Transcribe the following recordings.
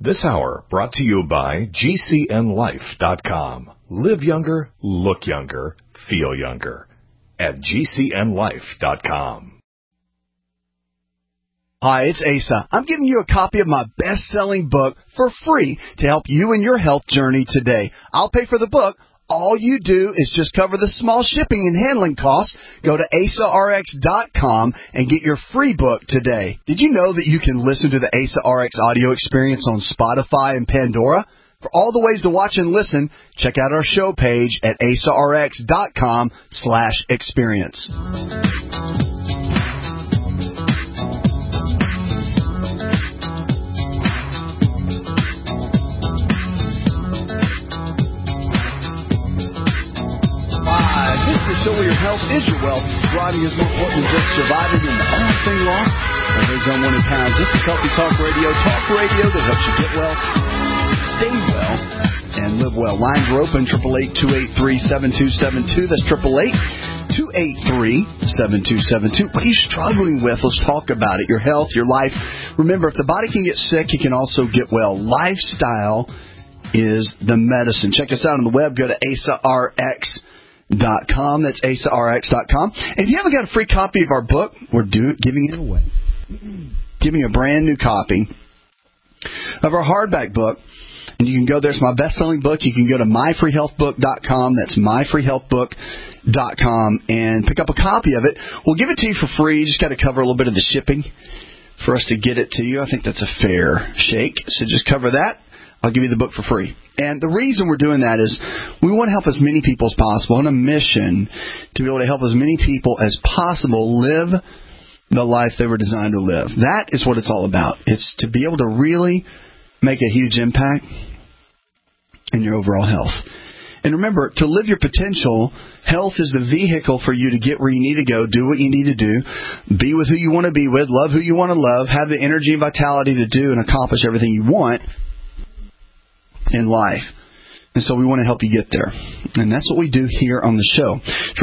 This hour brought to you by GCNLife.com. Live younger, look younger, feel younger at GCNLife.com. Hi, it's Asa. I'm giving you a copy of my best-selling book for free to help you in your health journey today. I'll pay for the book. All you do is just cover the small shipping and handling costs. Go to AsaRx.com and get your free book today. Did you know that you can listen to the AsaRx audio experience on Spotify and Pandora? For all the ways to watch and listen, check out our show page at AsaRx.com/experience. So where your health is your wealth. Thriving is more important than just surviving in all thing long or those unwanted pounds. This is Healthy Talk Radio that helps you get well, stay well, and live well. Lines are open, 888-283-7272. That's 888-283-7272. What are you struggling with? Let's talk about it. Your health, your life. Remember, if the body can get sick, it can also get well. Lifestyle is the medicine. Check us out on the web. Go to AsaRx.com. That's AsaRx.com. And if you haven't got a free copy of our book, we're giving it away. Giving you a brand new copy of our hardback book. And you can go there. It's my best-selling book. You can go to myfreehealthbook.com. That's myfreehealthbook.com and pick up a copy of it. We'll give it to you for free. You just got to cover a little bit of the shipping for us to get it to you. I think that's a fair shake. So just cover that. I'll give you the book for free. And the reason we're doing that is we want to help as many people as possible on a mission to be able to help as many people as possible live the life they were designed to live. That is what it's all about. It's to be able to really make a huge impact in your overall health. And remember, to live your potential, health is the vehicle for you to get where you need to go, do what you need to do, be with who you want to be with, love who you want to love, have the energy and vitality to do and accomplish everything you want in life. And so we want to help you get there. And that's what we do here on the show.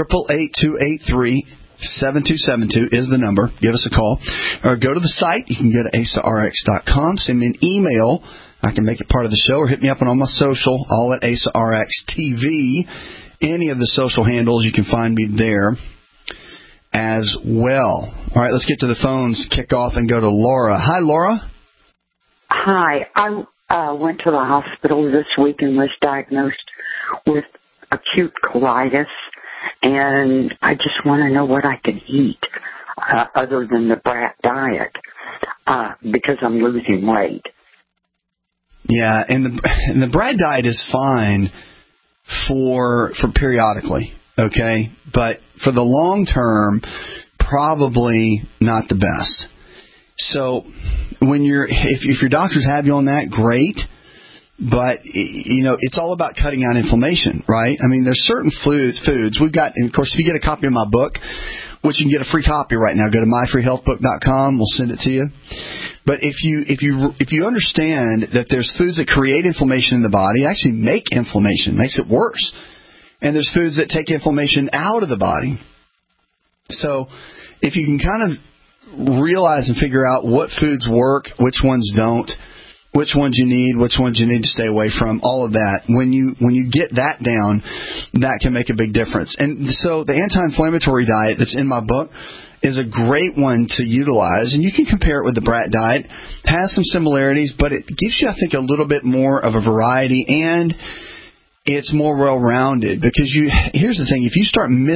888-283-7272 is the number. Give us a call. Or go to the site. You can go to AsaRx.com. Send me an email. I can make it part of the show. Or hit me up on all my social, all at AsaRx TV. Any of the social handles, you can find me there as well. All right, let's get to the phones. Kick off and go to Laura. Hi, Laura. Hi. I went to the hospital this week and was diagnosed with acute colitis, and I just want to know what I can eat other than the brat diet because I'm losing weight. Yeah, and the brat diet is fine for periodically, okay? But for the long term, probably not the best. So when if your doctors have you on that, great. But, it's all about cutting out inflammation, right? I mean, there's certain foods we've got, and of course, if you get a copy of my book, which you can get a free copy right now, go to myfreehealthbook.com. We'll send it to you. But if you understand that there's foods that create inflammation in the body, actually make inflammation, makes it worse. And there's foods that take inflammation out of the body. So if you can kind of realize and figure out what foods work, which ones don't, which ones you need to stay away from, all of that. When you get that down, that can make a big difference. And so the anti-inflammatory diet that's in my book is a great one to utilize, and you can compare it with the brat diet. It has some similarities, but it gives you, I think, a little bit more of a variety, and it's more well-rounded. Because here's the thing, if you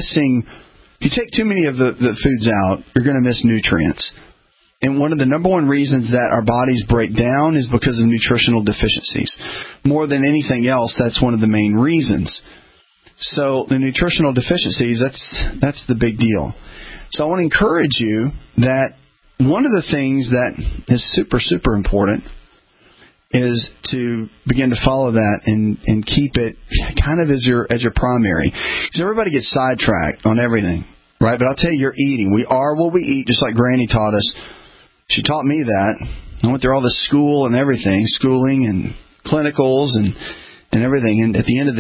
take too many of the foods out, you're going to miss nutrients. And one of the number one reasons that our bodies break down is because of nutritional deficiencies. More than anything else, that's one of the main reasons. So the nutritional deficiencies, that's the big deal. So I want to encourage you that one of the things that is super, super important is to begin to follow that and keep it kind of as your primary. Because everybody gets sidetracked on everything, right? But I'll tell you, you're eating. We are what we eat, just like Granny taught us. She taught me that. I went through all this schooling and and clinicals and everything. And at the end of the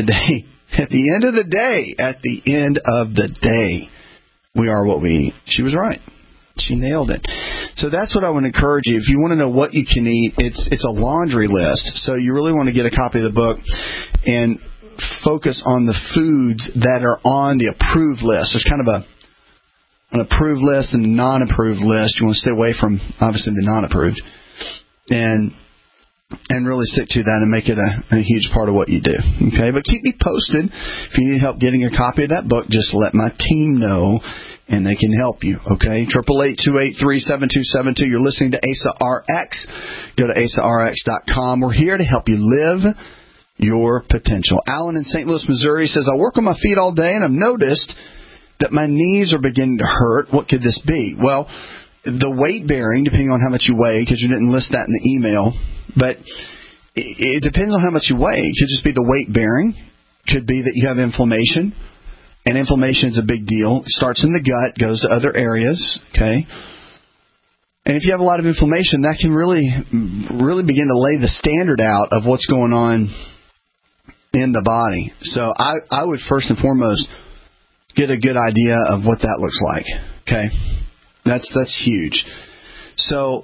day, we are what we eat. She was right. She nailed it. So that's what I want to encourage you. If you want to know what you can eat, it's a laundry list. So you really want to get a copy of the book and focus on the foods that are on the approved list. There's kind of an approved list and a non-approved list. You want to stay away from, obviously, the non-approved. And really stick to that and make it a huge part of what you do. Okay, but keep me posted. If you need help getting a copy of that book, just let my team know, and they can help you. Okay, 888-283-7272. You're listening to Asa RX. Go to asarx.com. We're here to help you live your potential. Alan in St. Louis, Missouri says, I work on my feet all day, and I've noticed that my knees are beginning to hurt. What could this be? Well, the weight bearing, depending on how much you weigh, because you didn't list that in the email, but it depends on how much you weigh. It could just be the weight bearing. Could be that you have inflammation, and inflammation is a big deal. It starts in the gut, goes to other areas, okay? And if you have a lot of inflammation, that can really begin to lay the standard out of what's going on in the body. So I would first and foremost get a good idea of what that looks like, okay? That's huge. So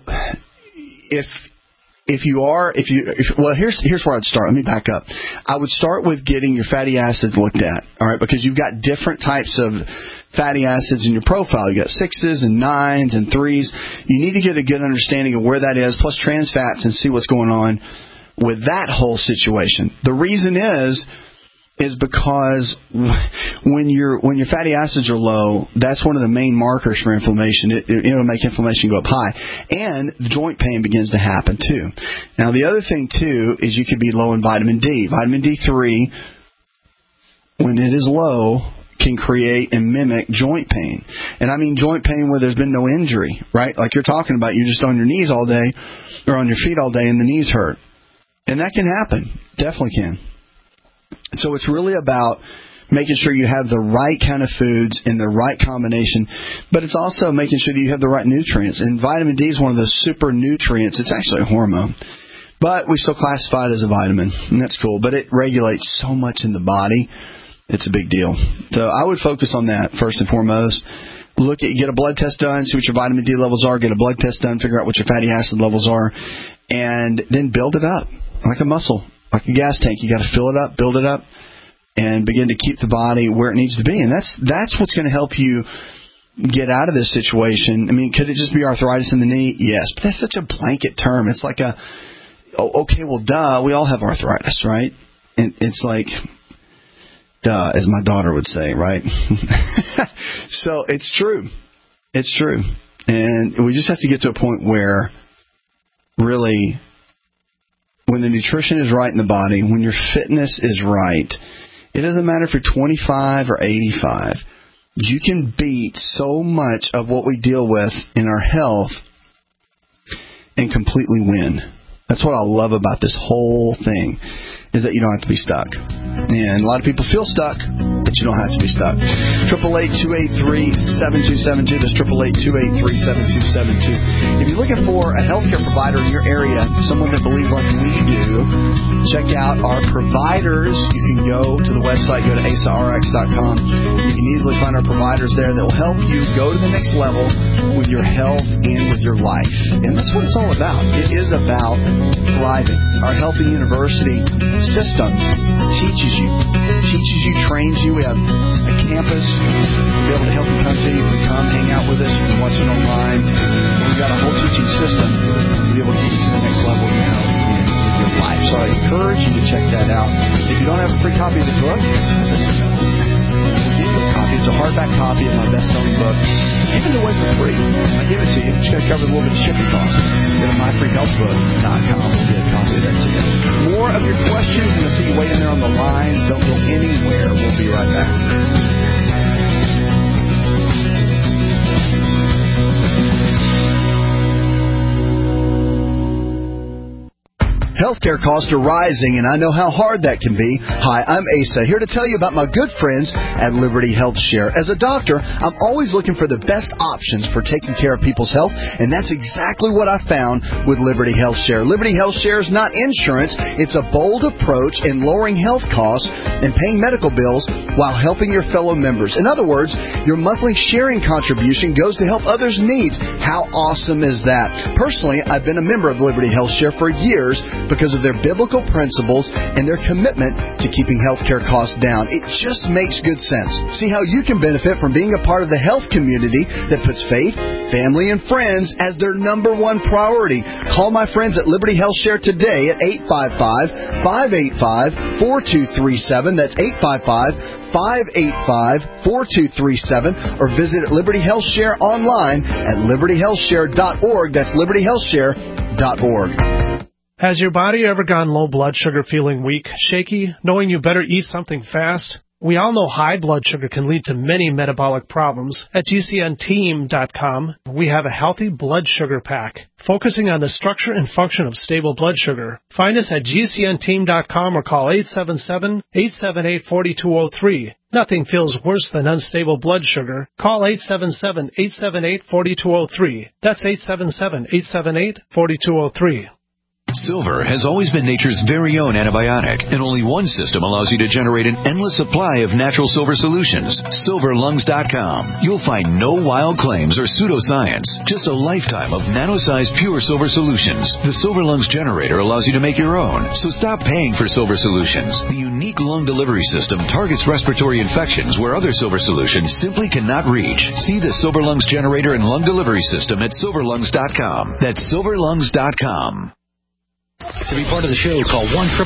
here's where I'd start. Let me back up. I would start with getting your fatty acids looked at, all right, because you've got different types of fatty acids in your profile. You got 6s and 9s and 3s. You need to get a good understanding of where that is, plus trans fats, and see what's going on with that whole situation. The reason is because when your fatty acids are low, that's one of the main markers for inflammation. It'll make inflammation go up high. And the joint pain begins to happen, too. Now, the other thing, too, is you could be low in vitamin D. Vitamin D3, when it is low, can create and mimic joint pain. And I mean joint pain where there's been no injury, right? Like you're talking about, you're just on your knees all day, or on your feet all day, and the knees hurt. And that can happen. Definitely can. So it's really about making sure you have the right kind of foods in the right combination, but it's also making sure that you have the right nutrients. And vitamin D is one of those super nutrients. It's actually a hormone, but we still classify it as a vitamin, and that's cool. But it regulates so much in the body. It's a big deal. So I would focus on that first and foremost. Get a blood test done, see what your vitamin D levels are, get a blood test done, figure out what your fatty acid levels are, and then build it up like a muscle. Like a gas tank, you got to fill it up, build it up, and begin to keep the body where it needs to be. And that's what's going to help you get out of this situation. I mean, could it just be arthritis in the knee? Yes, but that's such a blanket term. It's like okay, well, duh, we all have arthritis, right? And it's like, duh, as my daughter would say, right? So it's true. It's true. And we just have to get to a point where really, when the nutrition is right in the body, when your fitness is right, it doesn't matter if you're 25 or 85. You can beat so much of what we deal with in our health and completely win. That's what I love about this whole thing, is that you don't have to be stuck. And a lot of people feel stuck, but you don't have to be stuck. 888-283-7272. That's 888-283-7272. If you're looking for a healthcare provider in your area, someone that believes like we do, check out our providers. You can go to the website, go to asarx.com. You can easily find our providers there that will help you go to the next level with your health and with your life. And that's what it's all about. It is about thriving. Our Healthy University system teaches you, trains you. We have a campus to be able to help you come to. You can come hang out with us. You can watch it online. We've got a whole teaching system to be able to get you to the next level of your health and your life. So I encourage you to check that out. If you don't have a free copy of the book, listen, we'll give you a copy. It's a hardback copy of my best-selling book. Give it away for free. I give it to you. It's going to cover a little bit of shipping costs. Go to myfreehealthbook.com. We'll get a copy of that to you. More of your questions, and I see you waiting there on the lines. Don't go anywhere. We'll be right back. Healthcare costs are rising, and I know how hard that can be. Hi, I'm Asa, here to tell you about my good friends at Liberty Health Share. As a doctor, I'm always looking for the best options for taking care of people's health, and that's exactly what I found with Liberty Health Share. Liberty Health Share is not insurance. It's a bold approach in lowering health costs and paying medical bills while helping your fellow members. In other words, your monthly sharing contribution goes to help others' needs. How awesome is that? Personally, I've been a member of Liberty Health Share for years because of their biblical principles and their commitment to keeping healthcare costs down. It just makes good sense. See how you can benefit from being a part of the health community that puts faith, family, and friends as their number one priority. Call my friends at Liberty Health Share today at 855-585-4237. That's 855-585-4237, or visit Liberty Health Share online at libertyhealthshare.org. That's libertyhealthshare.org. Has your body ever gone low blood sugar, feeling weak, shaky, knowing you better eat something fast? We all know high blood sugar can lead to many metabolic problems. At GCNteam.com, we have a healthy blood sugar pack, focusing on the structure and function of stable blood sugar. Find us at GCNteam.com or call 877-878-4203. Nothing feels worse than unstable blood sugar. Call 877-878-4203. That's 877-878-4203. Silver has always been nature's very own antibiotic, and only one system allows you to generate an endless supply of natural silver solutions. SilverLungs.com. You'll find no wild claims or pseudoscience, just a lifetime of nano-sized pure silver solutions. The Silver Lungs generator allows you to make your own, so stop paying for silver solutions. The unique lung delivery system targets respiratory infections where other silver solutions simply cannot reach. See the Silver Lungs generator and lung delivery system at SilverLungs.com. That's SilverLungs.com. To be part of the show, call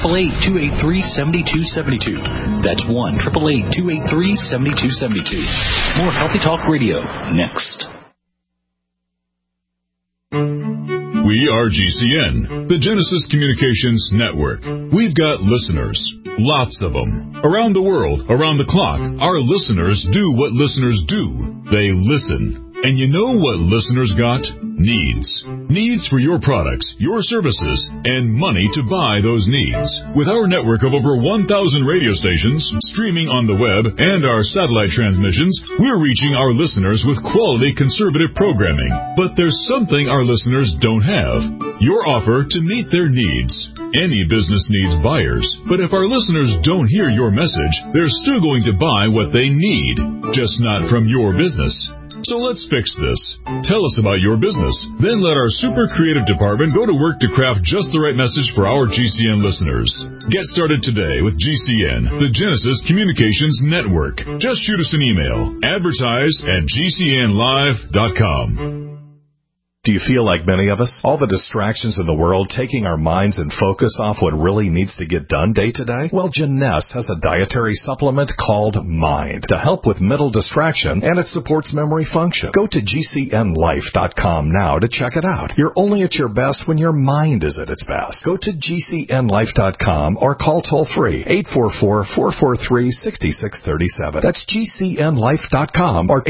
1-888-283-7272. That's 1-888-283-7272. More Healthy Talk Radio next. We are GCN, the Genesis Communications Network. We've got listeners, lots of them. Around the world, around the clock, our listeners do what listeners do. They listen. And you know what listeners got? Needs. Needs for your products, your services, and money to buy those needs. With our network of over 1,000 radio stations, streaming on the web, and our satellite transmissions, we're reaching our listeners with quality conservative programming. But there's something our listeners don't have. Your offer to meet their needs. Any business needs buyers, but if our listeners don't hear your message, they're still going to buy what they need, just not from your business. So let's fix this. Tell us about your business. Then let our super creative department go to work to craft just the right message for our GCN listeners. Get started today with GCN, the Genesis Communications Network. Just shoot us an email. Advertise at GCNlive.com. Do you feel like many of us? All the distractions in the world taking our minds and focus off what really needs to get done day to day? Well, Jeunesse has a dietary supplement called Mind to help with mental distraction, and it supports memory function. Go to GCNlife.com now to check it out. You're only at your best when your mind is at its best. Go to GCNlife.com or call toll-free 844-443-6637. That's GCNlife.com or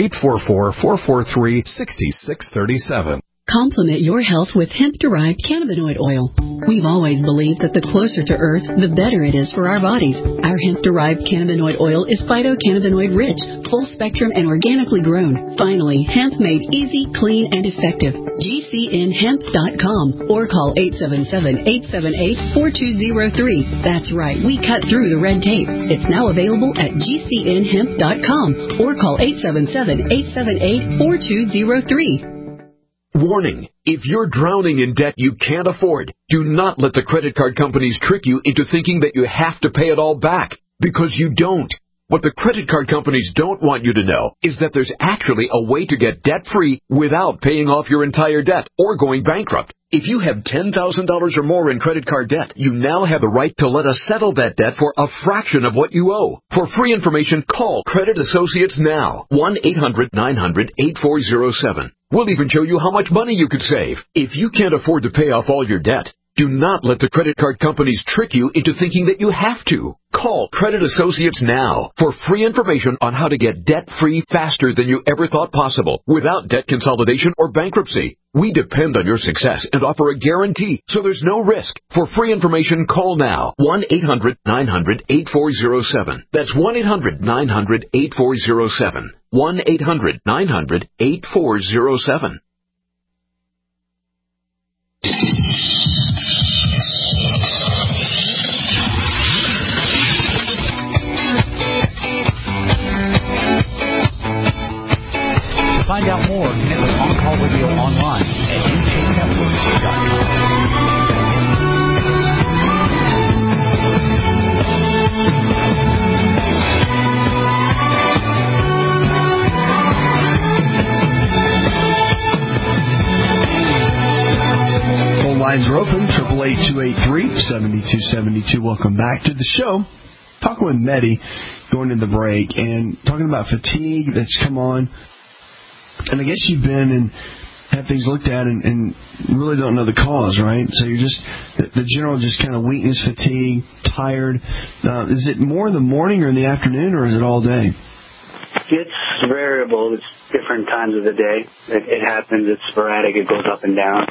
844-443-6637. Complement your health with hemp-derived cannabinoid oil. We've always believed that the closer to Earth, the better it is for our bodies. Our hemp-derived cannabinoid oil is phytocannabinoid-rich, full-spectrum, and organically grown. Finally, hemp made easy, clean, and effective. GCNhemp.com or call 877-878-4203. That's right, we cut through the red tape. It's now available at GCNhemp.com or call 877-878-4203. Warning, if you're drowning in debt you can't afford, do not let the credit card companies trick you into thinking that you have to pay it all back, because you don't. What the credit card companies don't want you to know is that there's actually a way to get debt-free without paying off your entire debt or going bankrupt. If you have $10,000 or more in credit card debt, you now have the right to let us settle that debt for a fraction of what you owe. For free information, call Credit Associates now. 1-800-900-8407. We'll even show you how much money you could save. If you can't afford to pay off all your debt, Do not let the credit card companies trick you into thinking that you have to. Call Credit Associates now for free information on how to get debt-free faster than you ever thought possible without debt consolidation or bankruptcy. We depend on your success and offer a guarantee, so there's no risk. For free information, call now. 1-800-900-8407. That's 1-800-900-8407. 1-800-900-8407. To find out more, connect with On Call Radio online at uknetworks.com. Phone lines are open, 888-283-7272. Welcome back to the show. Talking with Mehdi, going to the break, and talking about fatigue that's come on. And I guess you've been and had things looked at and really don't know the cause, right? So you're just, the general just kind of weakness, fatigue, tired. Is it more in the morning or in the afternoon, or is it all day? It's variable. It's different times of the day. It happens. It's sporadic. It goes up and down.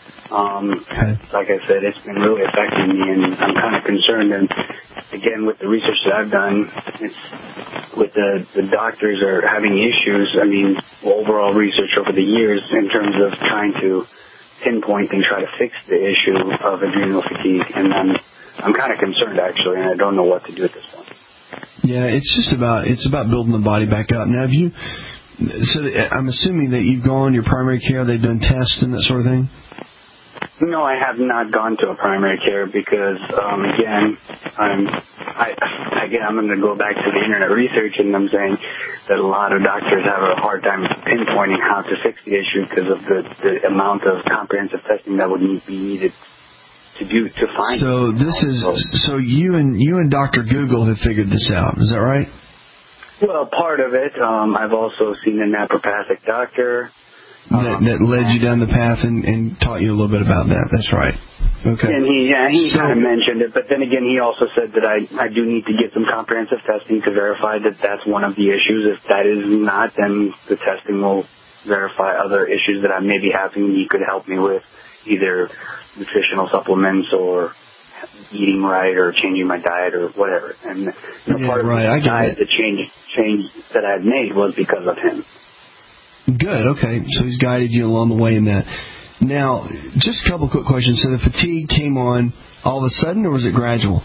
Like I said, it's been really affecting me, and I'm kind of concerned. And again, with the research that I've done, it's with the doctors are having issues. I mean, overall research over the years in terms of trying to pinpoint and try to fix the issue of adrenal fatigue, and I'm kind of concerned actually, and I don't know what to do at this point. Yeah, it's about building the body back up. Now, so I'm assuming that you've gone to your primary care, they've done tests and that sort of thing? No, I have not gone to a primary care because, again, I'm going to go back to the internet research, and I'm saying that a lot of doctors have a hard time pinpointing how to fix the issue because of the amount of comprehensive testing that would be needed to do to find. So you and Dr. Google have figured this out. Is that right? Well, part of it. I've also seen a naturopathic doctor. That led you down the path and taught you a little bit about that. That's right. Okay. And he kind of mentioned it, but then again, he also said that I do need to get some comprehensive testing to verify that that's one of the issues. If that is not, then the testing will verify other issues that I may be having. He could help me with either nutritional supplements or eating right or changing my diet or whatever. And part of the diet, the change that I've made was because of him. Good, okay. So he's guided you along the way in that. Now, just a couple quick questions. So the fatigue came on all of a sudden, or was it gradual?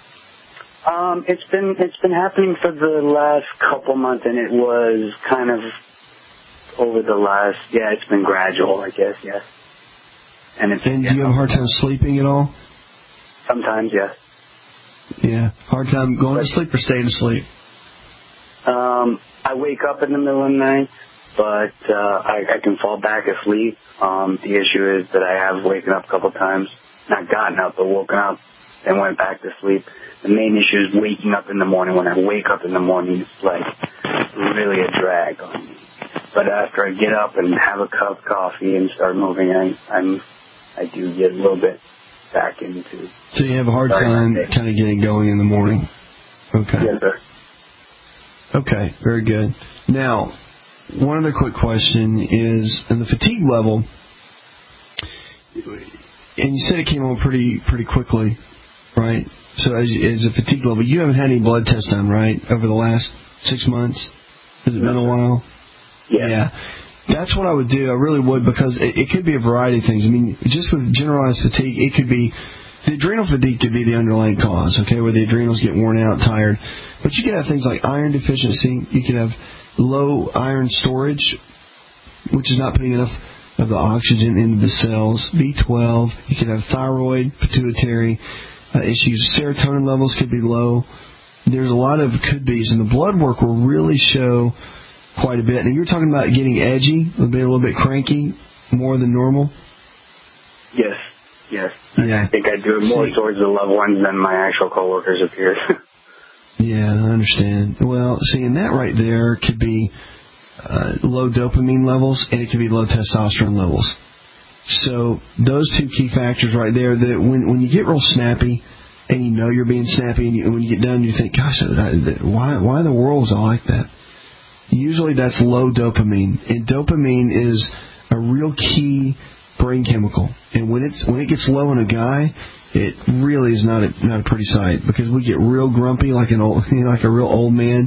It's been happening for the last couple months, and it was kind of over the last, it's been gradual, I guess, yes. And do you have a hard time sleeping at all? Sometimes, yes. Yeah, hard time going to sleep or staying asleep? I wake up in the middle of the night. But I can fall back asleep. The issue is that I have waken up a couple times, not gotten up, but woken up and went back to sleep. The main issue is waking up in the morning. When I wake up in the morning, it's like really a drag on me. But after I get up and have a cup of coffee and start moving, I do get a little bit back into. So you have a hard time kind of getting going in the morning. Okay. Yes, sir. Okay, very good. Now, one other quick question is, in the fatigue level, and you said it came on pretty quickly, right? So as a fatigue level, you haven't had any blood tests done, right, over the last 6 months? Has it been a while? Yeah. That's what I would do. I really would, because it could be a variety of things. I mean, just with generalized fatigue, it could be, the adrenal fatigue could be the underlying cause, okay, where the adrenals get worn out, tired. But you could have things like iron deficiency. You could have low iron storage, which is not putting enough of the oxygen into the cells. B12. You could have thyroid, pituitary issues. Serotonin levels could be low. There's a lot of could-bes, and the blood work will really show quite a bit. And you were talking about getting edgy, a little bit cranky, more than normal. Yes. Yeah. I think I do it more towards the loved ones than my actual coworkers appears. Yeah, I understand. Well, and that right there could be low dopamine levels, and it could be low testosterone levels. So those two key factors right there, that when you get real snappy and you know you're being snappy, and when you get done you think, gosh, why in the world was I like that? Usually that's low dopamine, and dopamine is a real key brain chemical. And when it gets low in a guy, it really is not a pretty sight, because we get real grumpy like like a real old man,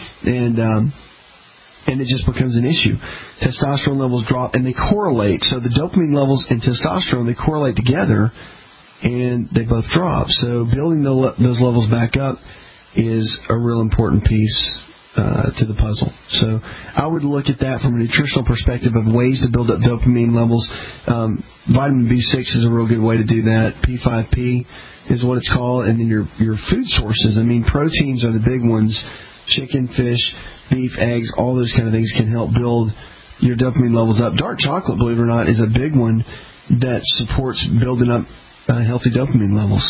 and it just becomes an issue. Testosterone levels drop, and they correlate. So the dopamine levels and testosterone, they correlate together, and they both drop. So building those levels back up is a real important piece to the puzzle. So I would look at that from a nutritional perspective of ways to build up dopamine levels. Vitamin B6 is a real good way to do that. P5P is what it's called. And then your food sources. I mean, proteins are the big ones. Chicken, fish, beef, eggs, all those kind of things can help build your dopamine levels up. Dark chocolate, believe it or not, is a big one that supports building up healthy dopamine levels.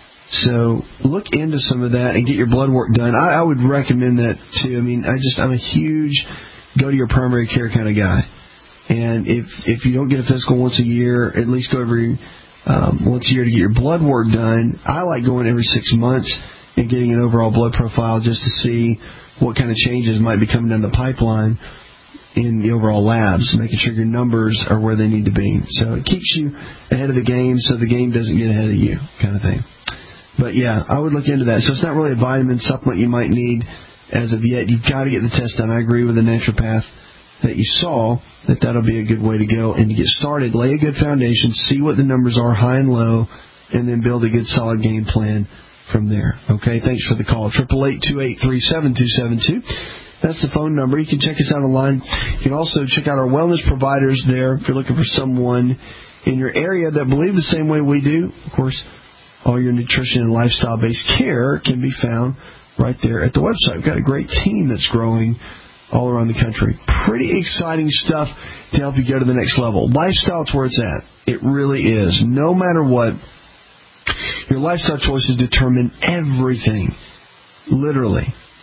So look into some of that and get your blood work done. I would recommend that too. I mean, I'm a huge go to your primary care kind of guy. And if you don't get a physical once a year, at least go every once a year to get your blood work done. I like going every 6 months and getting an overall blood profile just to see what kind of changes might be coming down the pipeline in the overall labs, making sure your numbers are where they need to be. So it keeps you ahead of the game so the game doesn't get ahead of you, kind of thing. But yeah, I would look into that. So it's not really a vitamin supplement you might need as of yet. You've got to get the test done. I agree with the naturopath that you saw, that'll be a good way to go. And to get started, lay a good foundation, see what the numbers are, high and low, and then build a good solid game plan from there. Okay, thanks for the call. 888-283-7272. That's the phone number. You can check us out online. You can also check out our wellness providers there if you're looking for someone in your area that believe the same way we do. Of course, all your nutrition and lifestyle-based care can be found right there at the website. We've got a great team that's growing all around the country. Pretty exciting stuff to help you go to the next level. Lifestyle is where it's at. It really is. No matter what, your lifestyle choices determine everything, literally.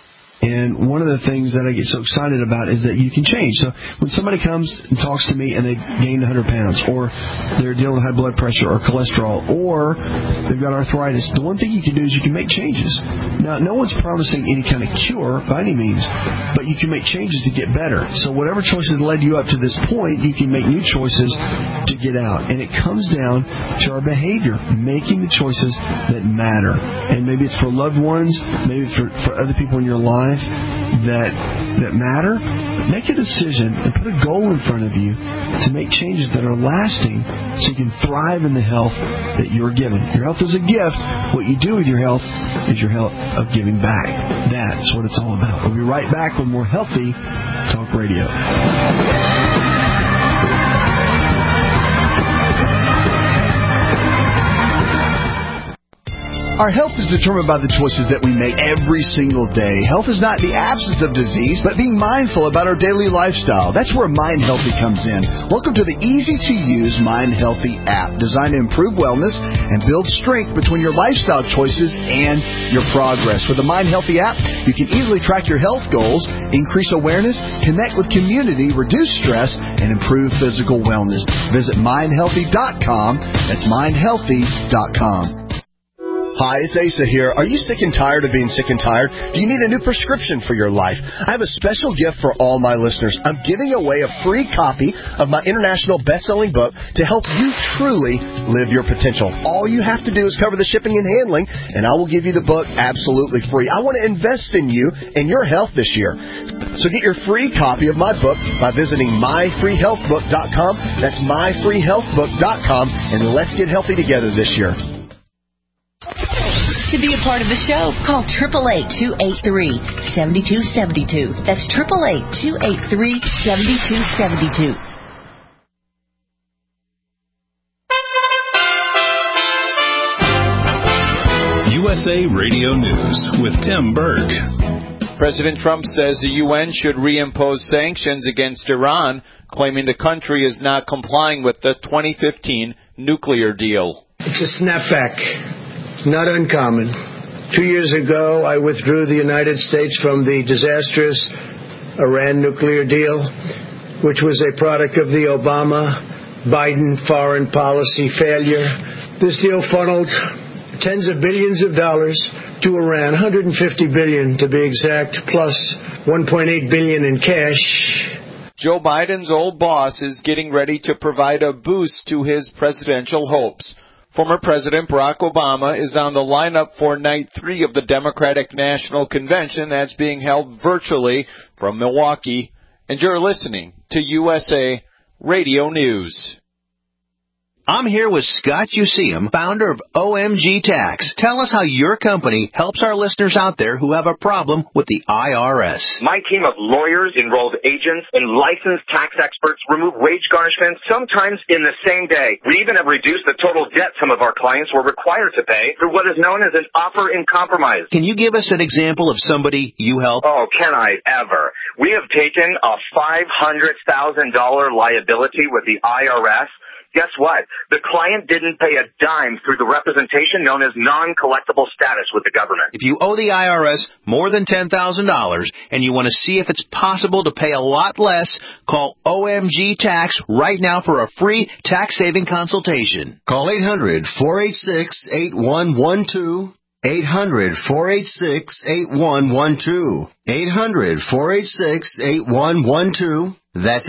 And one of the things that I get so excited about is that you can change. So when somebody comes and talks to me and they gained 100 pounds, or they're dealing with high blood pressure or cholesterol, or they've got arthritis, the one thing you can do is you can make changes. Now, no one's promising any kind of cure by any means, but you can make changes to get better. So whatever choices led you up to this point, you can make new choices to get out. And it comes down to our behavior, making the choices that matter. And maybe it's for loved ones, maybe for other people in your life that matter. Make a decision and put a goal in front of you to make changes that are lasting so you can thrive in the health that you're given. Your health is a gift. What you do with your health is your health of giving back. That's what it's all about. We'll be right back with more Healthy Talk Radio. Our health is determined by the choices that we make every single day. Health is not the absence of disease, but being mindful about our daily lifestyle. That's where Mind Healthy comes in. Welcome to the easy-to-use Mind Healthy app, designed to improve wellness and build strength between your lifestyle choices and your progress. With the Mind Healthy app, you can easily track your health goals, increase awareness, connect with community, reduce stress, and improve physical wellness. Visit mindhealthy.com. That's mindhealthy.com. Hi, it's Asa here. Are you sick and tired of being sick and tired? Do you need a new prescription for your life? I have a special gift for all my listeners. I'm giving away a free copy of my international best-selling book to help you truly live your potential. All you have to do is cover the shipping and handling, and I will give you the book absolutely free. I want to invest in you and your health this year. So get your free copy of my book by visiting myfreehealthbook.com. That's myfreehealthbook.com, and let's get healthy together this year. To be a part of the show, call 888-283-7272. That's 888-283-7272. USA Radio News with Tim Berg. President Trump says the UN should reimpose sanctions against Iran, claiming the country is not complying with the 2015 nuclear deal. It's a snapback. Not uncommon. 2 years ago, I withdrew the United States from the disastrous Iran nuclear deal, which was a product of the Obama Biden foreign policy failure. This deal funneled tens of billions of dollars to Iran, $150 billion to be exact, plus $1.8 billion in cash. Joe Biden's old boss is getting ready to provide a boost to his presidential hopes. Former President Barack Obama is on the lineup for Night 3 of the Democratic National Convention that's being held virtually from Milwaukee. And you're listening to USA Radio News. I'm here with Scott Useum, founder of OMG Tax. Tell us how your company helps our listeners out there who have a problem with the IRS. My team of lawyers, enrolled agents, and licensed tax experts remove wage garnishments sometimes in the same day. We even have reduced the total debt some of our clients were required to pay through what is known as an offer in compromise. Can you give us an example of somebody you help? Oh, can I ever? We have taken a $500,000 liability with the IRS. Guess what? The client didn't pay a dime through the representation known as non-collectible status with the government. If you owe the IRS more than $10,000 and you want to see if it's possible to pay a lot less, call OMG Tax right now for a free tax-saving consultation. Call 800-486-8112. 800-486-8112. 800-486-8112. That's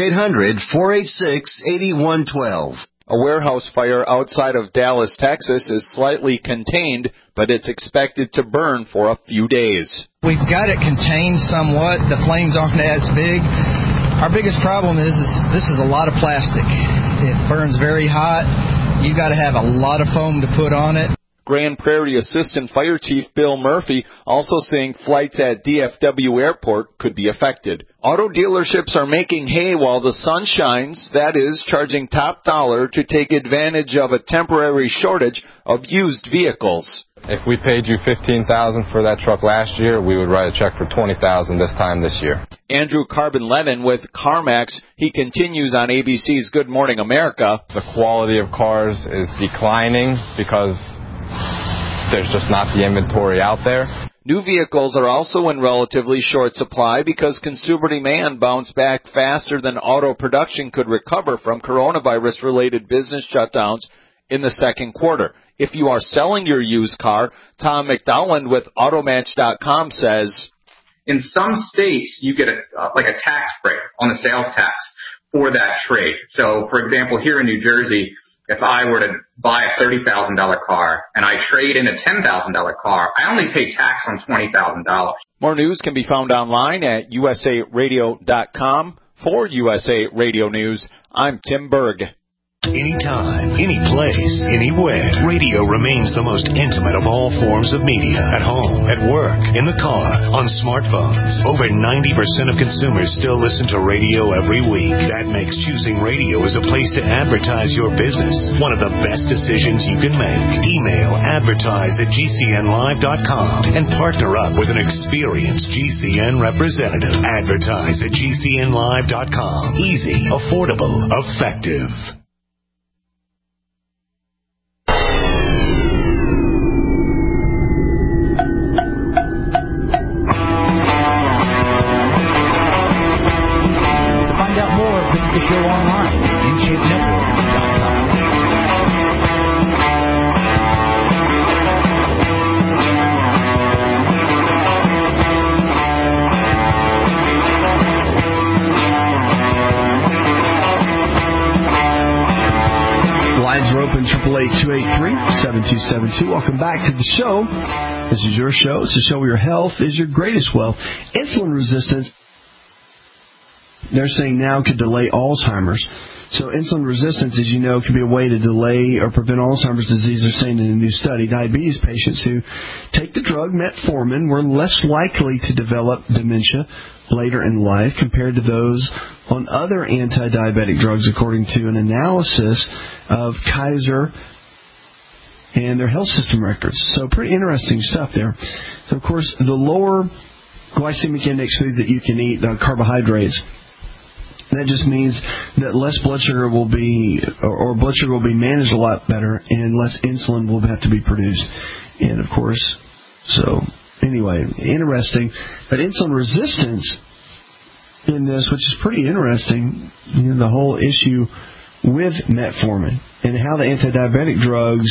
800-486-8112. A warehouse fire outside of Dallas, Texas is slightly contained, but it's expected to burn for a few days. We've got it contained somewhat. The flames aren't as big. Our biggest problem is this is a lot of plastic. It burns very hot. You got to have a lot of foam to put on it. Grand Prairie Assistant Fire Chief Bill Murphy also saying flights at DFW Airport could be affected. Auto dealerships are making hay while the sun shines, that is, charging top dollar to take advantage of a temporary shortage of used vehicles. If we paid you $15,000 for that truck last year, we would write a check for $20,000 this time this year. Andrew Carbon-Lennon with CarMax, he continues on ABC's Good Morning America. The quality of cars is declining because there's just not the inventory out there. New vehicles are also in relatively short supply because consumer demand bounced back faster than auto production could recover from coronavirus-related business shutdowns in the second quarter. If you are selling your used car, Tom McDowland with Automatch.com says, in some states, you get a tax break on the sales tax for that trade. So, for example, here in New Jersey, if I were to buy a $30,000 car and I trade in a $10,000 car, I only pay tax on $20,000. More news can be found online at usaradio.com. For USA Radio News, I'm Tim Berg. Anytime, any place, anywhere, radio remains the most intimate of all forms of media. At home, at work, in the car, on smartphones. Over 90% of consumers still listen to radio every week. That makes choosing radio as a place to advertise your business one of the best decisions you can make. Email advertise@gcnlive.com and partner up with an experienced GCN representative. Advertise@gcnlive.com. Easy, affordable, effective. Visit the show online at InShapeNetwork.com. Lines are open, 888-283-7272. Welcome back to the show. This is your show. It's the show where your health is your greatest wealth. Insulin resistance, they're saying now could delay Alzheimer's. So insulin resistance, as you know, can be a way to delay or prevent Alzheimer's disease. They're saying in a new study, diabetes patients who take the drug metformin were less likely to develop dementia later in life compared to those on other anti-diabetic drugs, according to an analysis of Kaiser and their health system records. So pretty interesting stuff there. So, of course, the lower glycemic index foods that you can eat, the carbohydrates, that just means that less blood sugar will be, or blood sugar will be managed a lot better, and less insulin will have to be produced. And, of course, so anyway, interesting. But insulin resistance in this, which is pretty interesting, the whole issue with metformin and how the anti-diabetic drugs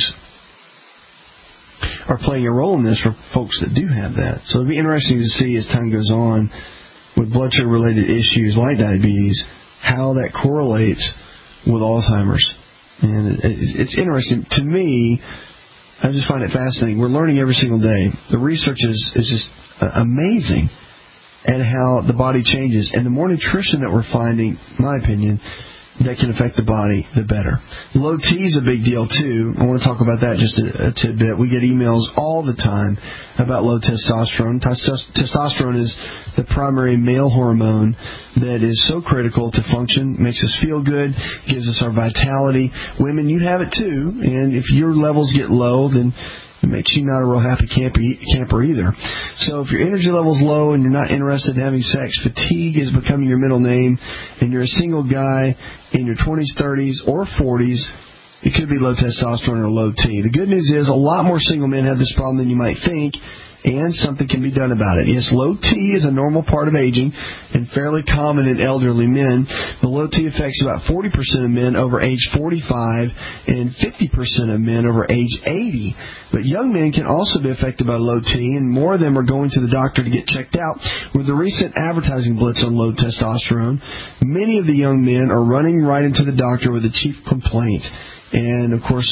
are playing a role in this for folks that do have that. So it'll be interesting to see as time goes on with blood sugar related issues like diabetes, how that correlates with Alzheimer's. And it's interesting. To me, I just find it fascinating. We're learning every single day. The research is just amazing at how the body changes. And the more nutrition that we're finding, in my opinion, that can affect the body, the better. Low T is a big deal, too. I want to talk about that just a tidbit. We get emails all the time about low testosterone. Testosterone is the primary male hormone that is so critical to function, makes us feel good, gives us our vitality. Women, you have it, too. And if your levels get low, then it makes you not a real happy camper either. So if your energy level's low and you're not interested in having sex, fatigue is becoming your middle name, and you're a single guy in your 20s, 30s, or 40s, it could be low testosterone or low T. The good news is a lot more single men have this problem than you might think, and something can be done about it. Yes, low T is a normal part of aging and fairly common in elderly men. The low T affects about 40% of men over age 45 and 50% of men over age 80. But young men can also be affected by low T, and more of them are going to the doctor to get checked out. With the recent advertising blitz on low testosterone, many of the young men are running right into the doctor with a chief complaint. And, of course,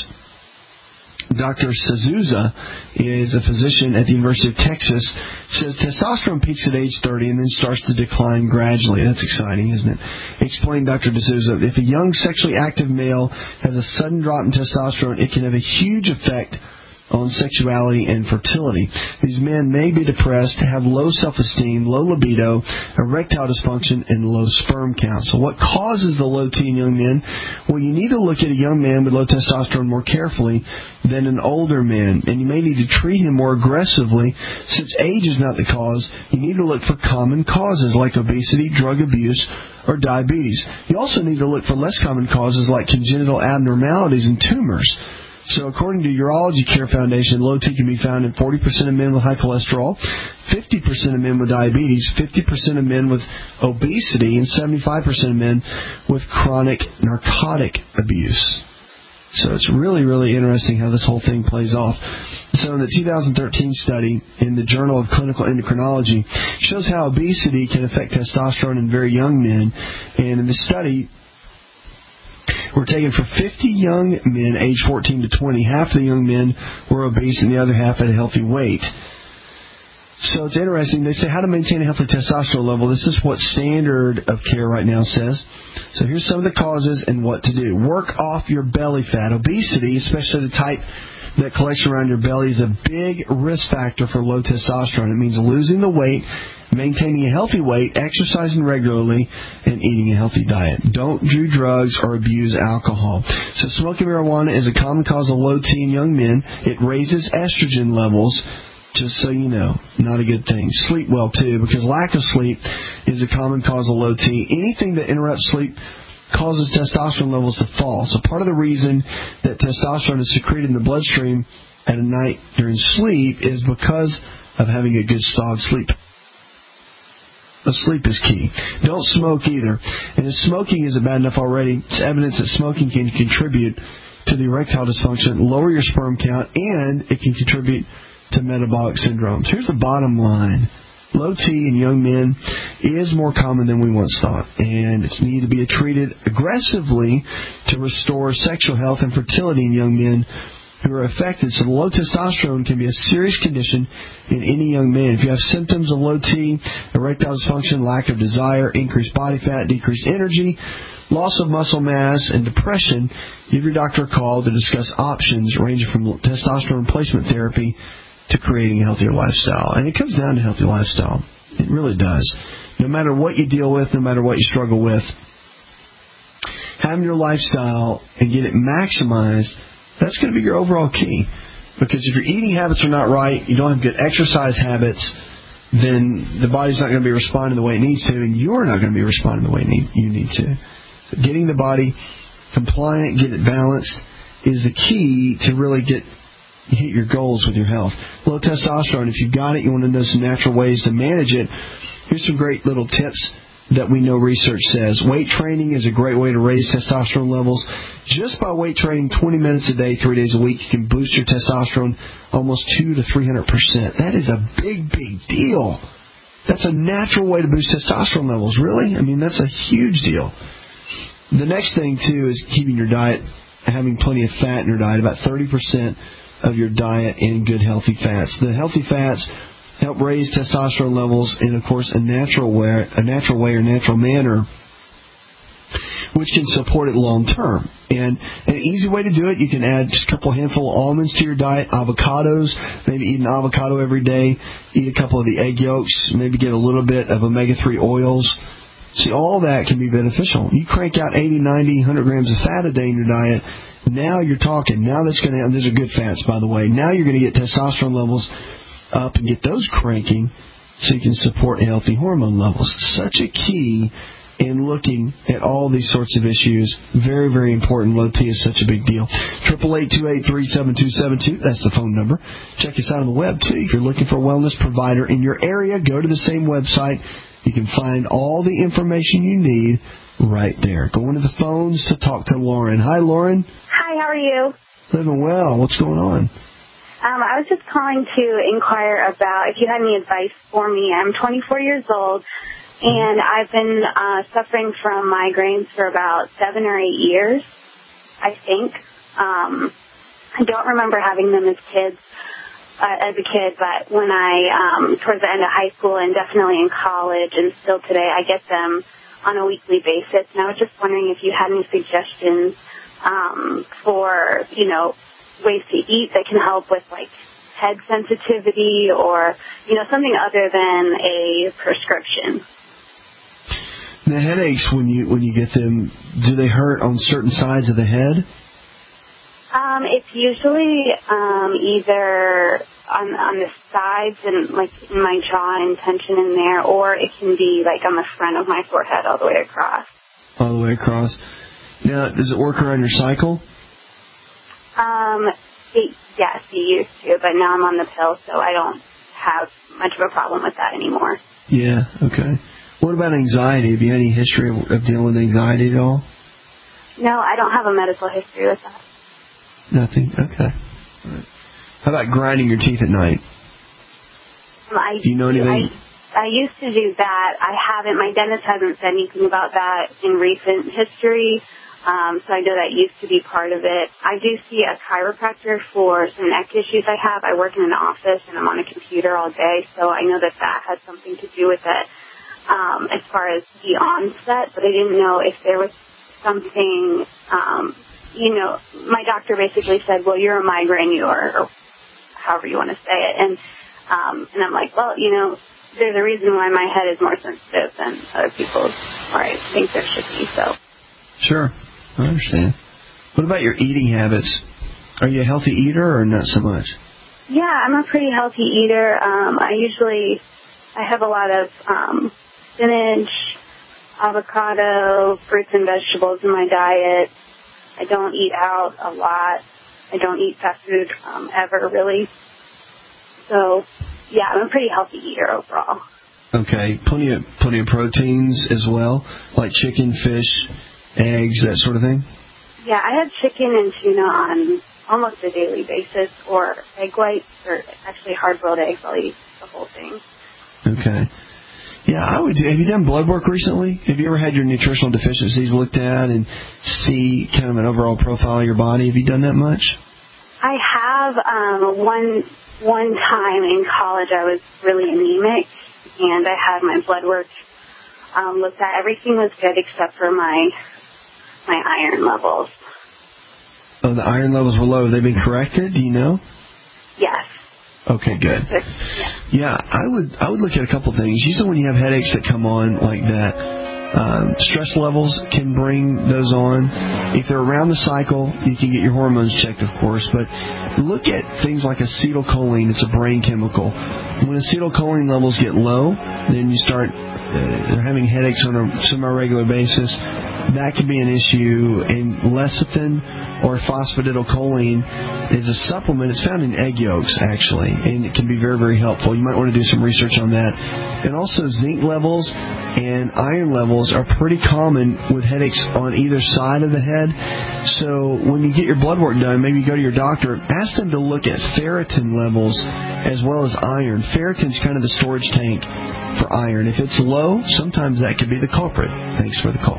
Dr. Sazusa is a physician at the University of Texas, says testosterone peaks at age 30 and then starts to decline gradually. That's exciting, isn't it? Explained Dr. D'Souza, if a young sexually active male has a sudden drop in testosterone, it can have a huge effect on sexuality and fertility. These men may be depressed, have low self-esteem, low libido, erectile dysfunction, and low sperm count. So what causes the low T in young men? Well, you need to look at a young man with low testosterone more carefully than an older man, and you may need to treat him more aggressively. Since age is not the cause, you need to look for common causes like obesity, drug abuse, or diabetes. You also need to look for less common causes like congenital abnormalities and tumors. So according to Urology Care Foundation, low T can be found in 40% of men with high cholesterol, 50% of men with diabetes, 50% of men with obesity, and 75% of men with chronic narcotic abuse. So it's really, really interesting how this whole thing plays off. So in the 2013 study in the Journal of Clinical Endocrinology, shows how obesity can affect testosterone in very young men. And in this study, were taken for 50 young men aged 14 to 20. Half of the young men were obese and the other half had a healthy weight. So it's interesting. They say how to maintain a healthy testosterone level. This is what standard of care right now says. So here's some of the causes and what to do. Work off your belly fat. Obesity, especially the type that collects around your belly, is a big risk factor for low testosterone. It means losing the weight, maintaining a healthy weight, exercising regularly, and eating a healthy diet. Don't do drugs or abuse alcohol. So smoking marijuana is a common cause of low T in young men. It raises estrogen levels, just so you know. Not a good thing. Sleep well, too, because lack of sleep is a common cause of low T. Anything that interrupts sleep causes testosterone levels to fall. So part of the reason that testosterone is secreted in the bloodstream at a night during sleep is because of having a good solid sleep. But sleep is key. Don't smoke either. And if smoking isn't bad enough already, it's evidence that smoking can contribute to the erectile dysfunction, lower your sperm count, and it can contribute to metabolic syndromes. Here's the bottom line. Low T in young men is more common than we once thought, and it's needed to be treated aggressively to restore sexual health and fertility in young men who are affected. So low testosterone can be a serious condition in any young man. If you have symptoms of low T, erectile dysfunction, lack of desire, increased body fat, decreased energy, loss of muscle mass, and depression, give your doctor a call to discuss options ranging from testosterone replacement therapy to creating a healthier lifestyle. And it comes down to healthy lifestyle. It really does. No matter what you deal with, no matter what you struggle with, having your lifestyle and get it maximized, that's going to be your overall key. Because if your eating habits are not right, you don't have good exercise habits, then the body's not going to be responding the way it needs to, and you're not going to be responding the way you need to. So getting the body compliant, get it balanced, is the key to really hit your goals with your health. Low testosterone, if you've got it, you want to know some natural ways to manage it. Here's some great little tips that we know research says. Weight training is a great way to raise testosterone levels. Just by weight training 20 minutes a day, 3 days a week, you can boost your testosterone almost 200 to 300%. That is a big, big deal. That's a natural way to boost testosterone levels, really? I mean, that's a huge deal. The next thing, too, is keeping your diet, having plenty of fat in your diet, about 30% of your diet in good, healthy fats. The healthy fats help raise testosterone levels in, of course, a natural way or natural manner, which can support it long term. And an easy way to do it, you can add just a couple handful of almonds to your diet, avocados, maybe eat an avocado every day, eat a couple of the egg yolks, maybe get a little bit of omega-3 oils. See, all that can be beneficial. You crank out 80, 90, 100 grams of fat a day in your diet, now you're talking. Now that's going to, these are good fats, by the way. Now you're going to get testosterone levels up and get those cranking so you can support healthy hormone levels. Such a key in looking at all these sorts of issues. Very, very important. Low T is such a big deal. 888-283-7272. That's the phone number. Check us out on the web, too. If you're looking for a wellness provider in your area, go to the same website. You can find all the information you need right there. Going to the phones to talk to Lauren. Hi, Lauren. Hi, how are you? Living well. What's going on? I was just calling to inquire about if you had any advice for me. I'm 24 years old, and I've been suffering from migraines for about 7 or 8 years, I think. I don't remember having them as a kid, but when I, towards the end of high school and definitely in college and still today, I get them on a weekly basis. And I was just wondering if you had any suggestions for, ways to eat that can help with, like, head sensitivity or, something other than a prescription. The headaches, when you get them, do they hurt on certain sides of the head? It's usually either on the sides and, like, in my jaw and tension in there, or it can be, like, on the front of my forehead all the way across. All the way across. Now, does it work around your cycle? Yes, it used to, but now I'm on the pill, so I don't have much of a problem with that anymore. Yeah, okay. What about anxiety? Have you had any history of dealing with anxiety at all? No, I don't have a medical history with that. Nothing? Okay. All right. How about grinding your teeth at night? Do you know anything? I used to do that. I haven't. My dentist hasn't said anything about that in recent history. So I know that used to be part of it. I do see a chiropractor for some neck issues I have. I work in an office and I'm on a computer all day, so I know that has something to do with it as far as the onset, but I didn't know if there was something, my doctor basically said, well, you're a migraine, or however you want to say it. And I'm like, well, there's a reason why my head is more sensitive than other people's, or I think there should be, so. Sure. I understand. What about your eating habits? Are you a healthy eater or not so much? Yeah, I'm a pretty healthy eater. I have a lot of spinach, avocado, fruits and vegetables in my diet. I don't eat out a lot. I don't eat fast food ever, really. So, yeah, I'm a pretty healthy eater overall. Okay. Plenty of proteins as well, like chicken, fish, eggs, that sort of thing? Yeah, I have chicken and tuna on almost a daily basis, or egg whites, or actually hard-boiled eggs. I'll eat the whole thing. Okay. Yeah, I would. Have you done blood work recently? Have you ever had your nutritional deficiencies looked at and see kind of an overall profile of your body? Have you done that much? I have. One time in college, I was really anemic, and I had my blood work looked at. Everything was good except for my iron levels. Oh, the iron levels were low. Have they been corrected? Do you know? Yes. Okay, good. Yeah, I would look at a couple things. Usually when you have headaches that come on like that, stress levels can bring those on. If they're around the cycle, you can get your hormones checked, of course, but look at things like acetylcholine. It's a brain chemical. When acetylcholine levels get low, then you start they're having headaches on a semi-regular basis. that can be an issue. And lecithin or phosphatidylcholine is a supplement. It's found in egg yolks, actually, and it can be very, very helpful. You might want to do some research on that. And also zinc levels and iron levels are pretty common with headaches on either side of the head. So when you get your blood work done, maybe you go to your doctor, ask them to look at ferritin levels as well as iron. Ferritin's kind of the storage tank for iron. If it's low, sometimes that could be the culprit. Thanks for the call.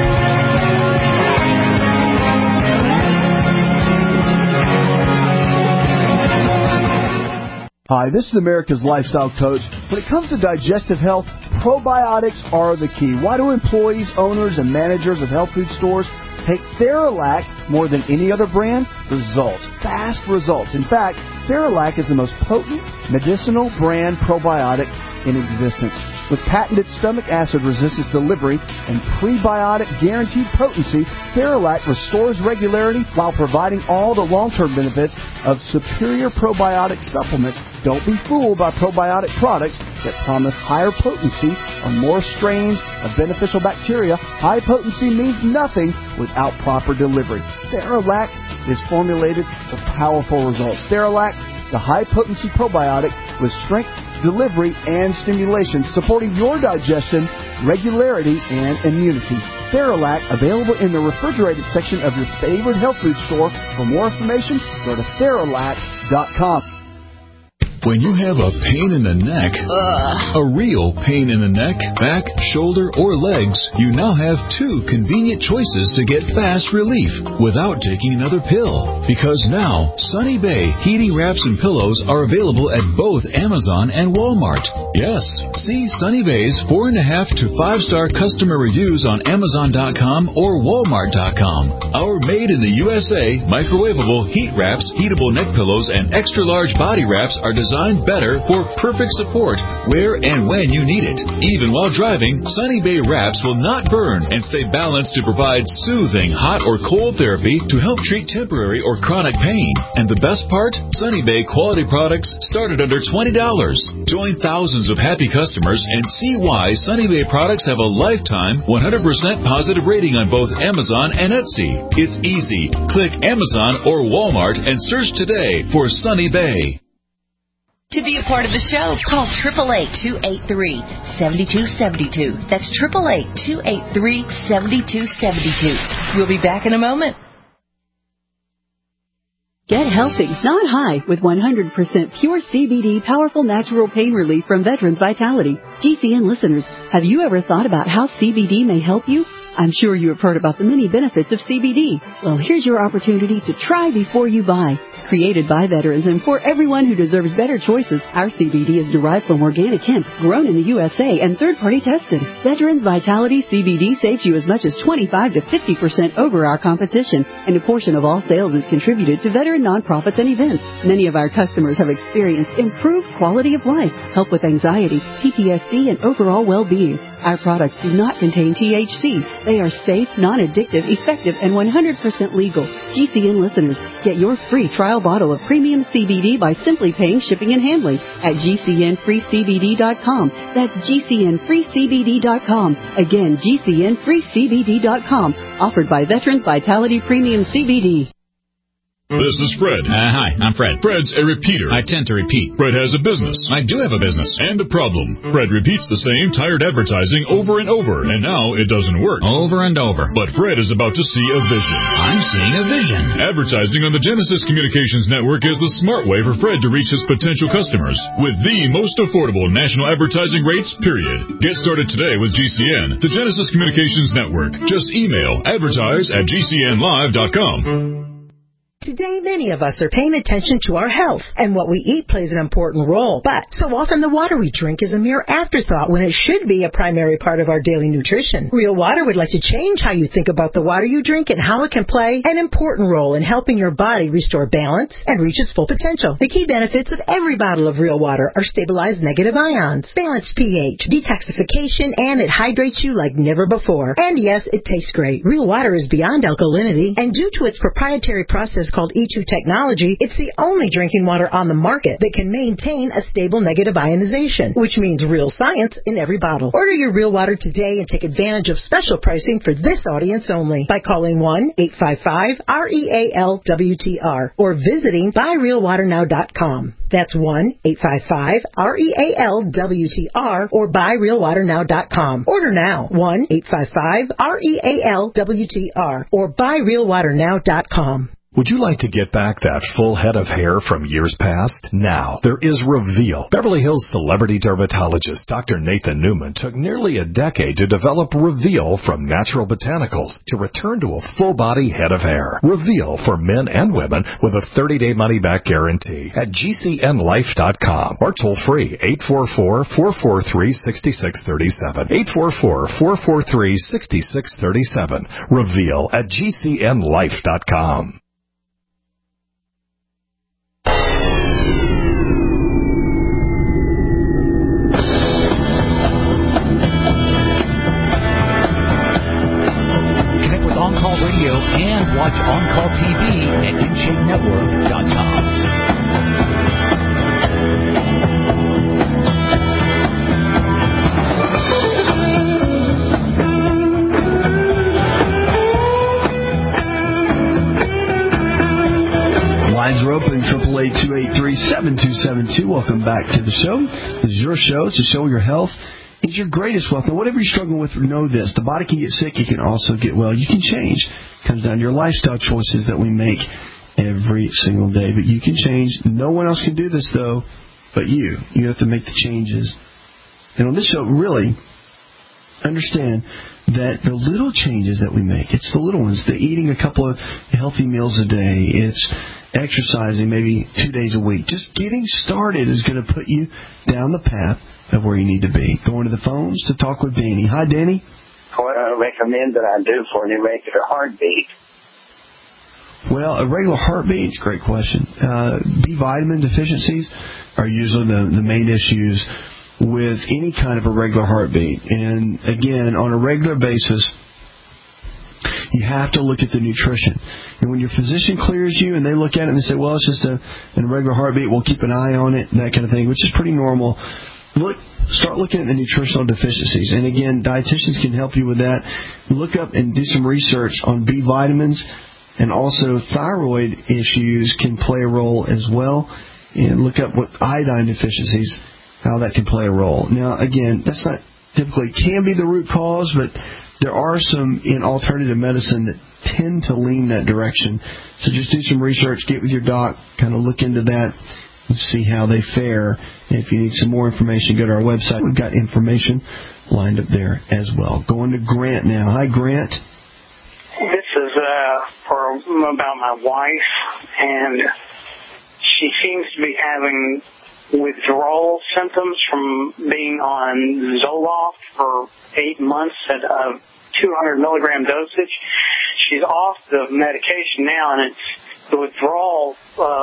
Hi, this is America's Lifestyle Coach. When it comes to digestive health, probiotics are the key. Why do employees, owners, and managers of health food stores take Theralac more than any other brand? Results. Fast results. In fact, Theralac is the most potent medicinal brand probiotic in existence. With patented stomach acid resistance delivery and prebiotic guaranteed potency, Theralac restores regularity while providing all the long-term benefits of superior probiotic supplements. Don't be fooled by probiotic products that promise higher potency or more strains of beneficial bacteria. High potency means nothing without proper delivery. Theralac is formulated for powerful results. Theralac, the high-potency probiotic with strength, delivery, and stimulation, supporting your digestion, regularity, and immunity. Theralac, available in the refrigerated section of your favorite health food store. For more information, go to Theralac.com. When you have a pain in the neck, a real pain in the neck, back, shoulder, or legs, you now have two convenient choices to get fast relief without taking another pill. Because now, Sunny Bay heating wraps and pillows are available at both Amazon and Walmart. Yes, see Sunny Bay's 4.5 to 5-star customer reviews on Amazon.com or Walmart.com. Our made in the USA microwavable heat wraps, heatable neck pillows, and extra large body wraps are designed better for perfect support where and when you need it. Even while driving, Sunny Bay wraps will not burn and stay balanced to provide soothing hot or cold therapy to help treat temporary or chronic pain. And the best part? Sunny Bay quality products start at under $20. Join thousands of happy customers and see why Sunny Bay products have a lifetime 100% positive rating on both Amazon and Etsy. It's easy. Click Amazon or Walmart and search today for Sunny Bay. To be a part of the show, call 888-283-7272. That's 888-283-7272. We'll be back in a moment. Get healthy, not high, with 100% pure CBD powerful natural pain relief from Veterans Vitality. GCN listeners, have you ever thought about how CBD may help you? I'm sure you have heard about the many benefits of CBD. Well, here's your opportunity to try before you buy. Created by veterans and for everyone who deserves better choices, our CBD is derived from organic hemp, grown in the USA, and third-party tested. Veterans Vitality CBD saves you as much as 25 to 50% over our competition, and a portion of all sales is contributed to veteran nonprofits and events. Many of our customers have experienced improved quality of life, help with anxiety, PTSD, and overall well-being. Our products do not contain THC. They are safe, non-addictive, effective, and 100% legal. GCN listeners, get your free trial bottle of premium CBD by simply paying shipping and handling at GCNFreeCBD.com. That's GCNFreeCBD.com. Again, GCNFreeCBD.com. Offered by Veterans Vitality Premium CBD. This is Fred. Hi, I'm Fred. Fred's a repeater. I tend to repeat. Fred has a business. I do have a business. And a problem. Fred repeats the same tired advertising over and over, and now it doesn't work. Over and over. But Fred is about to see a vision. I'm seeing a vision. Advertising on the Genesis Communications Network is the smart way for Fred to reach his potential customers with the most affordable national advertising rates, period. Get started today with GCN, the Genesis Communications Network. Just email advertise@gcnlive.com. Today, many of us are paying attention to our health, and what we eat plays an important role. But so often the water we drink is a mere afterthought when it should be a primary part of our daily nutrition. Real Water would like to change how you think about the water you drink and how it can play an important role in helping your body restore balance and reach its full potential. The key benefits of every bottle of Real Water are stabilized negative ions, balanced pH, detoxification, and it hydrates you like never before. And yes, it tastes great. Real Water is beyond alkalinity, and due to its proprietary process is called E2 technology, it's the only drinking water on the market that can maintain a stable negative ionization, which means real science in every bottle. Order your Real Water today and take advantage of special pricing for this audience only by calling 1-855-REAL-WTR or visiting buyrealwaternow.com. That's 1-855-REAL-WTR or buyrealwaternow.com. Order now. 1-855-REAL-WTR or buyrealwaternow.com. Would you like to get back that full head of hair from years past? Now, there is Reveal. Beverly Hills celebrity dermatologist Dr. Nathan Newman took nearly a decade to develop Reveal from natural botanicals to return to a full-body head of hair. Reveal for men and women with a 30-day money-back guarantee at GCNlife.com or toll-free 844-443-6637. 844-443-6637. Reveal at GCNlife.com. And watch On Call TV at InShapeNetwork.com. Lines are open, 888-283-7272. Welcome back to the show. This is your show. It's a show where your health is your greatest wealth. Now, whatever you're struggling with, know this. The body can get sick. It can also get well. You can change. It comes down to your lifestyle choices that we make every single day. But you can change. No one else can do this, though, but you. You have to make the changes. And on this show, really, understand that the little changes that we make, it's the little ones. The eating a couple of healthy meals a day. It's exercising maybe 2 days a week. Just getting started is going to put you down the path of where you need to be. Going to the phones to talk with Danny. Hi, Danny. What I recommend that I do for an irregular heartbeat? Well, a regular heartbeat, great question. B vitamin deficiencies are usually the main issues with any kind of irregular heartbeat. And again, on a regular basis, you have to look at the nutrition. And when your physician clears you and they look at it and they say, well, it's just an irregular heartbeat, we'll keep an eye on it, and that kind of thing, which is pretty normal. Start looking at the nutritional deficiencies. And again, dietitians can help you with that. Look up and do some research on B vitamins, and also thyroid issues can play a role as well. And look up what iodine deficiencies, how that can play a role. Now, again, that's not typically can be the root cause, but there are some in alternative medicine that tend to lean that direction. So just do some research, get with your doc, kind of look into that, and see how they fare. And if you need some more information, go to our website. We've got information lined up there as well. Going to Grant now. Hi, Grant. This is about my wife, and she seems to be having withdrawal symptoms from being on Zoloft for 8 months at a 200 milligram dosage. She's off the medication now, and the withdrawal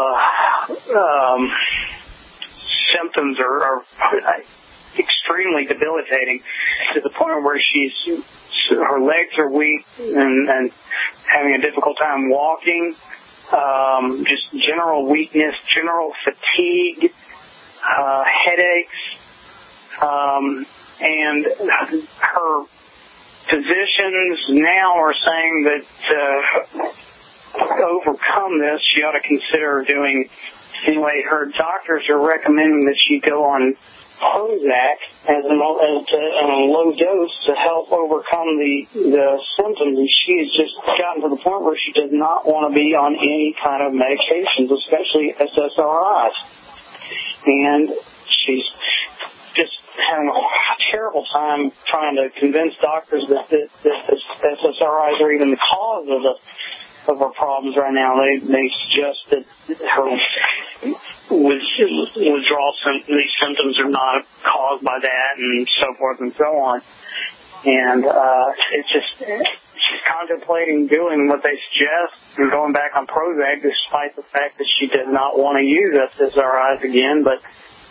symptoms are extremely debilitating to the point where her legs are weak and having a difficult time walking, just general weakness, general fatigue, headaches, and her physicians now are saying that to overcome this, she ought to consider doing, anyway, her doctors are recommending that she go on Prozac as a low dose to help overcome the symptoms, and she has just gotten to the point where she does not want to be on any kind of medications, especially SSRIs. And she's just having a terrible time trying to convince doctors that SSRIs are even the cause of her problems right now. They suggest that her withdrawal these symptoms are not caused by that, and so forth and so on. And it's just she's contemplating doing what they suggest and going back on Prozac, despite the fact that she does not want to use SSRIs again. But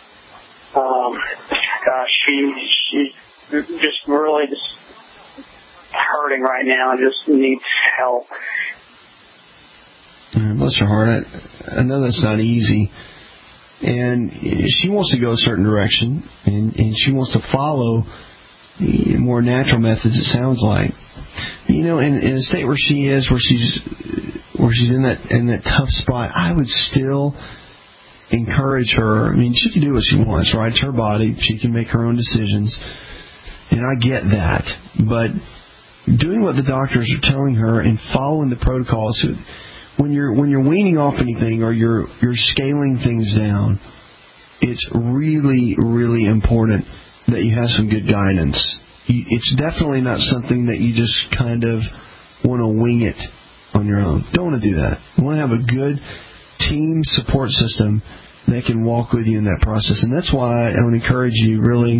she's just really just hurting right now and just needs help. bless her heart, I know that's not easy. And she wants to go a certain direction, and she wants to follow more natural methods, it sounds like. In a state where she is, where she's in that tough spot, I would still encourage her. I mean, she can do what she wants, right? It's her body. She can make her own decisions. And I get that. But doing what the doctors are telling her and following the protocols, when you're weaning off anything or you're scaling things down, it's really, really important that you have some good guidance. It's definitely not something that you just kind of want to wing it on your own. Don't want to do that. You want to have a good team support system that can walk with you in that process. And that's why I would encourage you really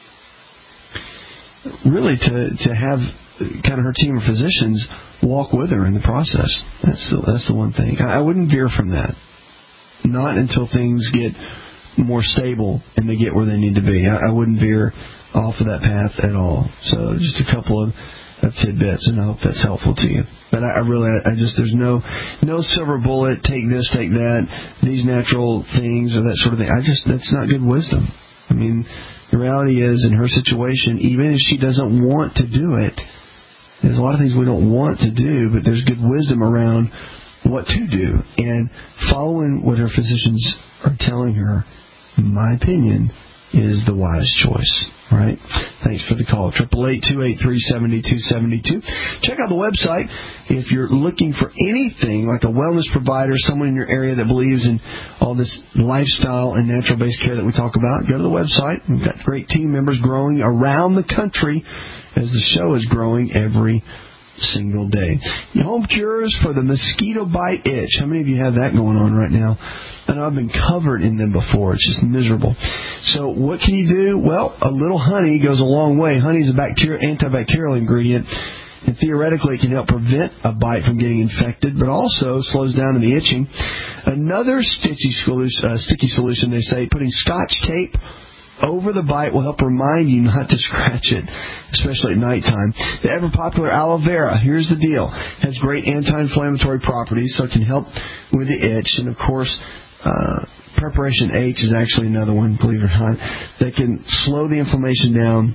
to have kind of her team of physicians walk with her in the process. That's the one thing. I wouldn't veer from that. Not until things get more stable and they get where they need to be. I wouldn't veer off of that path at all. So just a couple of tidbits, and I hope that's helpful to you. But I just there's no silver bullet, take this, take that, these natural things or that sort of thing. That's not good wisdom. I mean, the reality is, in her situation, even if she doesn't want to do it, there's a lot of things we don't want to do, but there's good wisdom around what to do. And following what her physicians are telling her, in my opinion, is the wise choice. All right? Thanks for the call. 888-283-7272. Check out the website if you're looking for anything like a wellness provider, someone in your area that believes in all this lifestyle and natural-based care that we talk about. Go to the website. We've got great team members growing around the country as the show is growing every single day. Home cures for the mosquito bite itch. How many of you have that going on right now? I know I've been covered in them before. It's just miserable. So what can you do? Well, a little honey goes a long way. Honey is a antibacterial ingredient, and theoretically it can help prevent a bite from getting infected, but also slows down the itching. Another sticky solution, they say, putting Scotch tape over the bite will help remind you not to scratch it, especially at nighttime. The ever-popular aloe vera, here's the deal, has great anti-inflammatory properties, so it can help with the itch. And, of course, Preparation H is actually another one, believe it or not, that can slow the inflammation down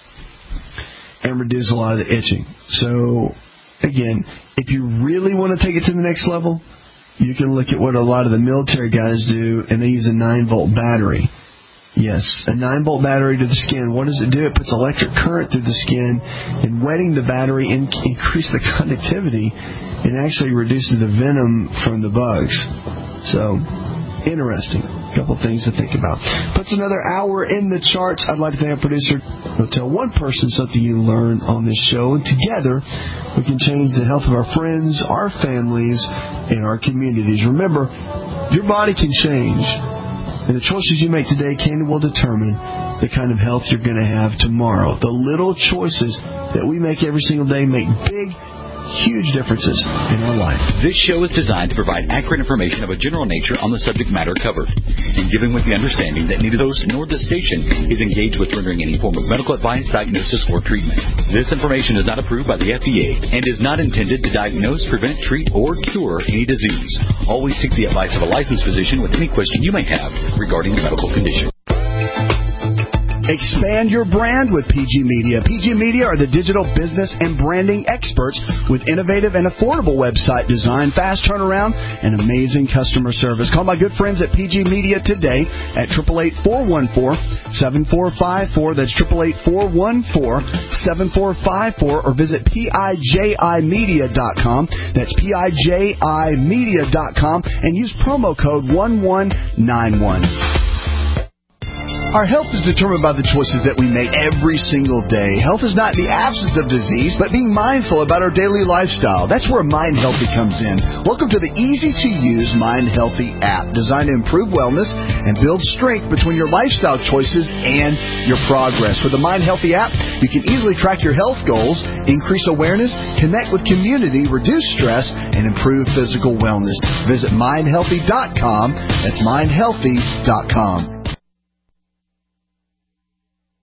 and reduce a lot of the itching. So, again, if you really want to take it to the next level, you can look at what a lot of the military guys do, and they use a 9-volt battery. Yes, a 9-volt battery to the skin. What does it do? It puts electric current through the skin, and wetting the battery increases the conductivity and actually reduces the venom from the bugs. So, interesting. A couple things to think about. Puts another hour in the charts. I'd like to thank our producer. We'll tell one person something you learn on this show, and together we can change the health of our friends, our families, and our communities. Remember, your body can change. And the choices you make today will determine the kind of health you're going to have tomorrow. The little choices that we make every single day make big, huge differences in our life. This show is designed to provide accurate information of a general nature on the subject matter covered, and given with the understanding that neither host nor the station is engaged with rendering any form of medical advice, diagnosis, or treatment. This information is not approved by the FDA and is not intended to diagnose, prevent, treat, or cure any disease. Always seek the advice of a licensed physician with any question you may have regarding a medical condition. Expand your brand with PG Media. PG Media are the digital business and branding experts with innovative and affordable website design, fast turnaround, and amazing customer service. Call my good friends at PG Media today at 888-414-7454. That's 888-414-7454, or visit PIJImedia.com. That's PIJImedia.com, and use promo code 1191. Our health is determined by the choices that we make every single day. Health is not the absence of disease, but being mindful about our daily lifestyle. That's where Mind Healthy comes in. Welcome to the easy-to-use Mind Healthy app, designed to improve wellness and build strength between your lifestyle choices and your progress. With the Mind Healthy app, you can easily track your health goals, increase awareness, connect with community, reduce stress, and improve physical wellness. Visit mindhealthy.com. That's mindhealthy.com.